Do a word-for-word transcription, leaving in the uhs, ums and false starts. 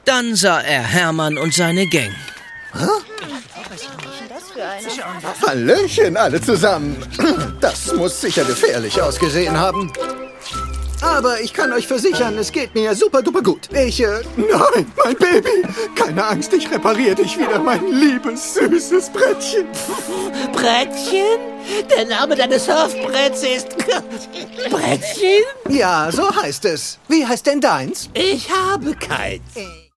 Dann sah er Hermann und seine Gang. Hallöchen, alle zusammen. Das muss sicher gefährlich ausgesehen haben. Aber ich kann euch versichern, es geht mir super duper gut. Ich, äh, nein, mein Baby. Keine Angst, ich repariere dich wieder, mein liebes, süßes Brettchen. Brettchen? Der Name deines Surfbretts ist... Brettchen? Ja, so heißt es. Wie heißt denn deins? Ich habe keins.